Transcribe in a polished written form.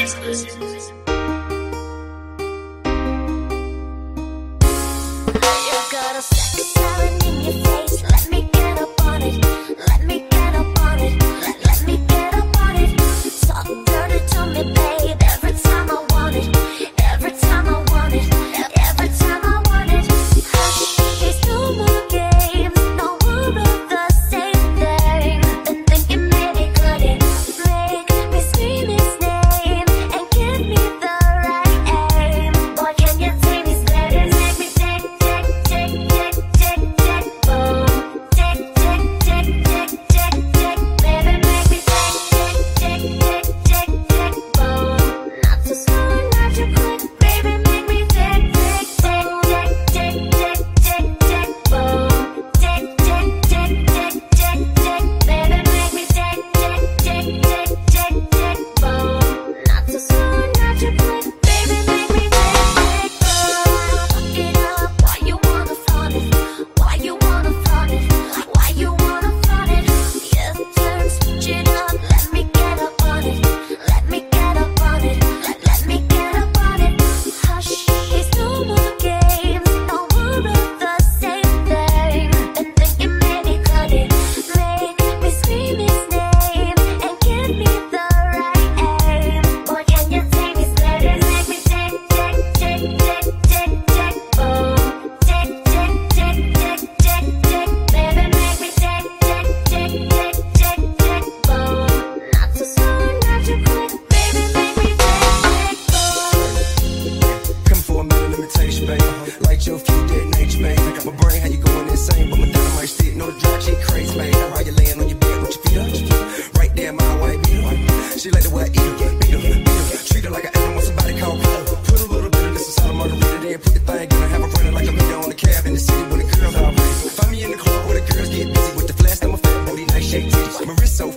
Got a sex siren in your face. Let me get up on it. Let me get up on it. Let me get up on it. Talk dirty to me, babe. Every time I want it. Every time I want it. Every time I want it. Hush, there's no more games. No more of the same thing. Been thinking maybe could it make me scream his name and give me the right aim? Boy, can you take me steady? Make me tick, tick, tick, tick, tick, tick, boom. Tick, tick, tick, tick, tick, tick. Baby, make me tick, tick, tick, tick, tick, tick, boom. Not too slow, not too quick. Baby, make me tick, tick, tick, tick, tick, tick, tick, tick, boom. Tick, tick, tick, tick, tick, tick. Baby, make me tick, tick, tick, tick, tick, tick, boom. Not too slow, not too quick. Baby, make me tick, tick, boom. Fuck it up. Why you wanna flaunt it? Why you wanna flaunt it? Why you wanna flaunt it? Yes, turn, switch it up. Let me get up on it. Let me get up on it. Let me get up on it. Hush, there's no more games. No more of the same thing. Been thinking maybe could it make me scream his name and give me the right aim? Boy, can you take me steady? Make me tick, tick, tick, tick, tick, tick, boom. Tick, tick, tick, tick, tick, tick. Baby, make me tick, tick, tick, tick, tick, tick, boom. Not too slow, not too quick. Baby, make me tick, tick, boom. Come for a minute, let me taste, baby. Like your few dead nature, baby. My brain, how you going insane? But my dynamite stick, know the drive, she crazy, baby. How you laying on your bed with your feet up? Right there, my white beater. She like the way I eat her, beat her. Treat her like an animal, somebody call her. Put a little bit of this inside a margarita, then put the thing in her. Have her running like a meter on the cab in the city when the girls all busy. Find me in the club where the girls get busy with the flash, I'm a fat booty, nice shake titties. My wrist so